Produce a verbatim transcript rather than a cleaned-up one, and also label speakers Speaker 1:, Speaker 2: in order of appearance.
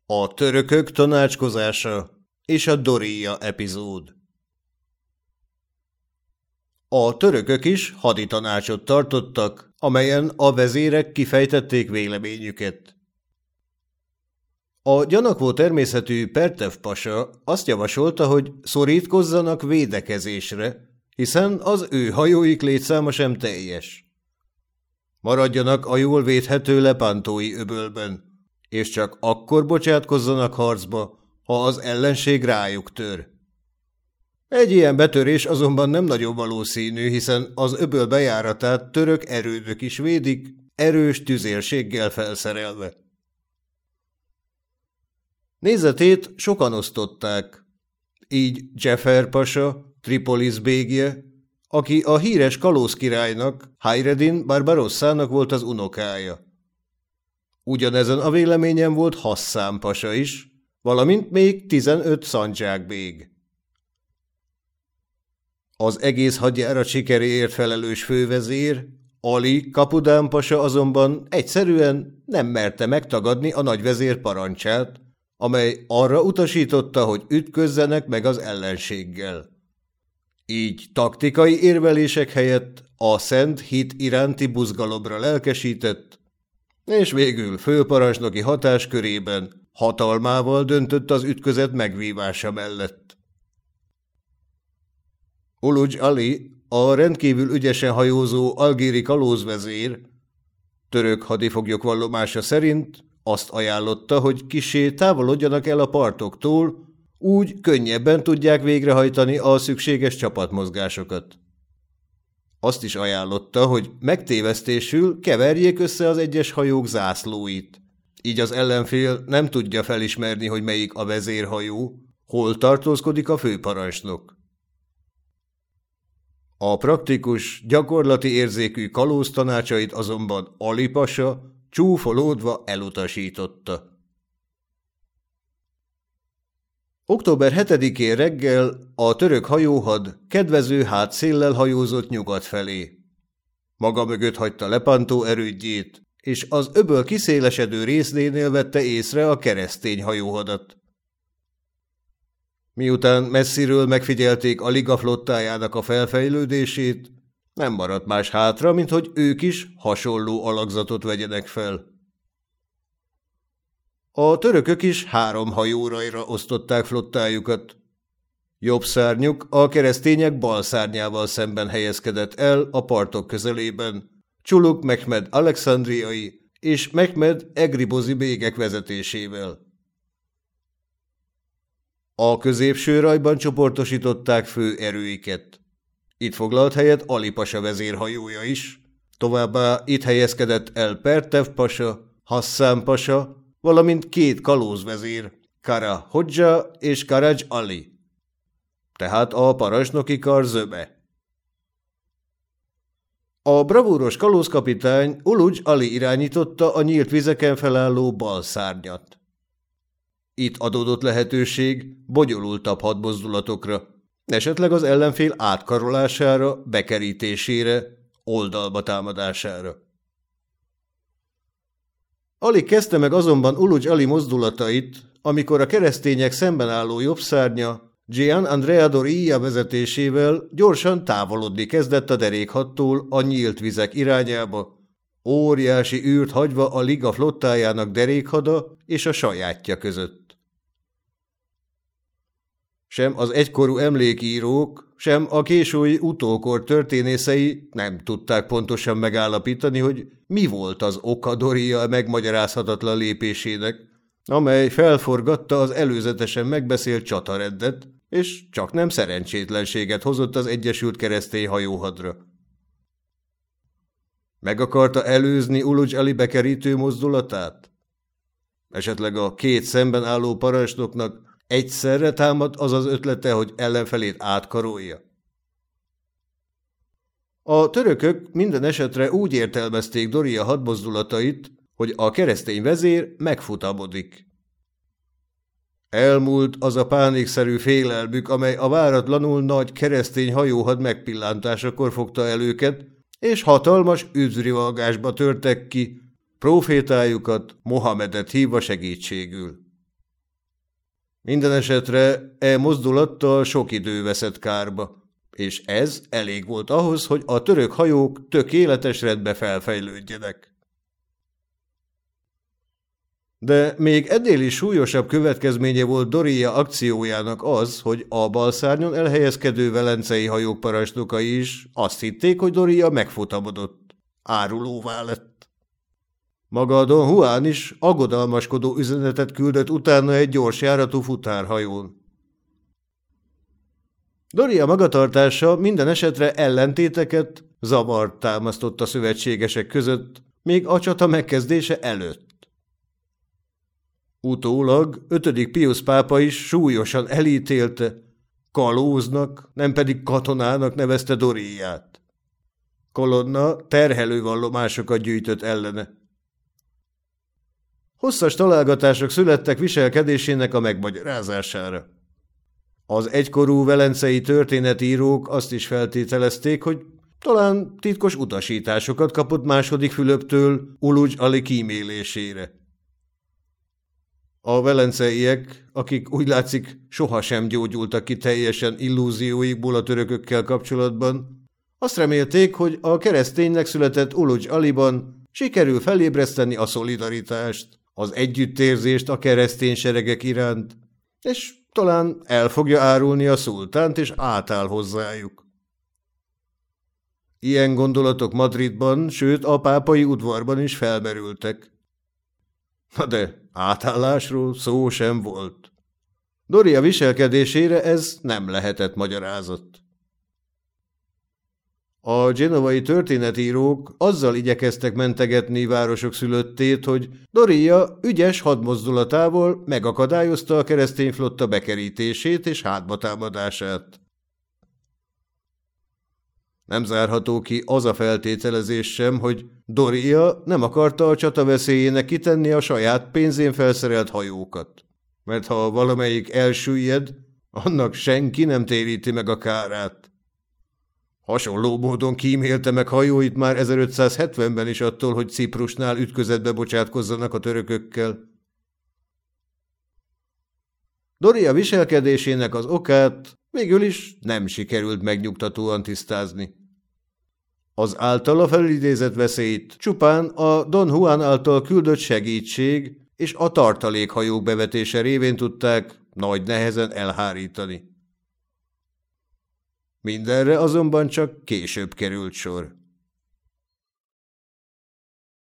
Speaker 1: A törökök tanácskozása és a Doria epizód. A törökök is haditanácsot tartottak, amelyen a vezérek kifejtették véleményüket. A gyanakvó természetű Pertev pasa azt javasolta, hogy szorítkozzanak védekezésre, hiszen az ő hajóik létszáma sem teljes. Maradjanak a jól védhető Lepántói öbölben, és csak akkor bocsátkozzanak harcba, ha az ellenség rájuk tör. Egy ilyen betörés azonban nem nagyon valószínű, hiszen az öböl bejáratát török erődök is védik, erős tüzérséggel felszerelve. Nézetét sokan osztották, így Dzefer pasa, Tripolis bégje, aki a híres kalózkirálynak, Hayreddin Barbarossának volt az unokája. Ugyanezen a véleményen volt Hasszán pasa is, valamint még tizenöt szandzsák bég. Az egész hadjárat sikeréért felelős fővezér, Ali Kapudán pasa azonban egyszerűen nem merte megtagadni a nagyvezér parancsát, amely arra utasította, hogy ütközzenek meg az ellenséggel. Így taktikai érvelések helyett a szent hit iránti buzgalomra lelkesített, és végül főparancsnoki hatáskörében hatalmával döntött az ütközet megvívása mellett. Uludzs Ali, a rendkívül ügyesen hajózó algíri kalózvezér, török hadifoglyok vallomása szerint azt ajánlotta, hogy kissé távolodjanak el a partoktól, úgy könnyebben tudják végrehajtani a szükséges csapatmozgásokat. Azt is ajánlotta, hogy megtévesztésül keverjék össze az egyes hajók zászlóit, így az ellenfél nem tudja felismerni, hogy melyik a vezérhajó, hol tartózkodik a főparancsnok. A praktikus, gyakorlati érzékű kalóz tanácsait azonban Ali pasa csúfolódva elutasította. október hetedikén reggel a török hajóhad kedvező hátszéllel hajózott nyugat felé. Maga mögött hagyta Lepántó erődjét, és az öböl kiszélesedő résznénél vette észre a keresztény hajóhadat. Miután messziről megfigyelték a liga flottájának a felfejlődését, nem maradt más hátra, mint hogy ők is hasonló alakzatot vegyenek fel. A törökök is három hajóraira osztották flottájukat. Jobb szárnyuk a keresztények bal szárnyával szemben helyezkedett el a partok közelében, Csuluk Mehmed alexandriai és Mehmed egribozi bégek vezetésével. A középső rajban csoportosították fő erőiket. Itt foglalt helyet Ali pasa vezérhajója is, továbbá itt helyezkedett el Pertev pasa, Hasszán pasa, valamint két kalózvezér, Kara Hodzsa és Karadzs Ali, tehát a parancsnoki kar zöme. A bravúros kalózkapitány Uludzs Ali irányította a nyílt vizeken felálló bal szárnyat. Itt adódott lehetőség bonyolultabb hadmozdulatokra, esetleg az ellenfél átkarolására, bekerítésére, oldalba támadására. Ali kezdte meg azonban Uludzs Ali mozdulatait, amikor a keresztények szemben álló jobb szárnya Gian Andrea Doria vezetésével gyorsan távolodni kezdett a derékhadtól a nyílt vizek irányába, óriási űrt hagyva a liga flottájának derékhada és a sajátja között. Sem az egykorú emlékírók, sem a késői utókor történészei nem tudták pontosan megállapítani, hogy mi volt az oka Doria megmagyarázhatatlan lépésének, amely felforgatta az előzetesen megbeszélt csatarendet, és csak nem szerencsétlenséget hozott az Egyesült Keresztény Hajóhadra. Meg akarta előzni Uludzs Ali bekerítő mozdulatát? Esetleg a két szemben álló parancsnoknak egyszerre támad az az ötlete, hogy ellenfelét átkarolja? A törökök minden esetre úgy értelmezték Doria hadmozdulatait, hogy a keresztény vezér megfutamodik. Elmúlt az a pánikszerű félelmük, amely a váratlanul nagy keresztény hajóhad megpillantásakor fogta el őket, és hatalmas üdvrivalgásba törtek ki, prófétájukat, Mohamedet hívva segítségül. Minden esetre e mozdulattal sok idő veszett kárba, és ez elég volt ahhoz, hogy a török hajók tökéletes rendbe felfejlődjenek. De még ennél is súlyosabb következménye volt Doria akciójának az, hogy a balszárnyon elhelyezkedő velencei hajók parancsnokai is azt hitték, hogy Doria megfutamodott, árulóvá lett. Maga a Don Juan is aggodalmaskodó üzenetet küldött utána egy gyors járatú futárhajón. Doria magatartása minden esetre ellentéteket, zavart támasztott a szövetségesek között, még a csata megkezdése előtt. Utólag ötödik Piusz pápa is súlyosan elítélte, kalóznak, nem pedig katonának nevezte Doriát. Colonna terhelő vallomásokat gyűjtött ellene. Hosszas találgatások születtek viselkedésének a megmagyarázására. Az egykorú velencei történetírók azt is feltételezték, hogy talán titkos utasításokat kapott második Fülöptől Uludzs Ali kímélésére. A velenceiek, akik úgy látszik sohasem gyógyultak ki teljesen illúzióikból a törökökkel kapcsolatban, azt remélték, hogy a kereszténynek született Uludzs Aliban sikerül felébreszteni a szolidaritást, az együttérzést a keresztény seregek iránt, és talán el fogja árulni a szultánt, és átáll hozzájuk. Ilyen gondolatok Madridban, sőt a pápai udvarban is felmerültek. Na de átállásról szó sem volt. Doria viselkedésére ez nem lehetett magyarázat. A genovai történetírók azzal igyekeztek mentegetni városok szülöttét, hogy Doria ügyes hadmozdulatával megakadályozta a keresztény flotta bekerítését és hátbatámadását. Nem zárható ki az a feltételezés sem, hogy Doria nem akarta a csata veszélyének kitenni a saját pénzén felszerelt hajókat, mert ha valamelyik elsüllyed, annak senki nem téríti meg a kárát. Hasonló módon kímélte meg hajóit már ezerötszázhetvenben is attól, hogy Ciprusnál ütközetbe bocsátkozzanak a törökökkel. Doria viselkedésének az okát végül is nem sikerült megnyugtatóan tisztázni. Az általa felidézett veszélyt csupán a Don Juan által küldött segítség és a tartalékhajók bevetése révén tudták nagy nehezen elhárítani. Mindenre azonban csak később került sor.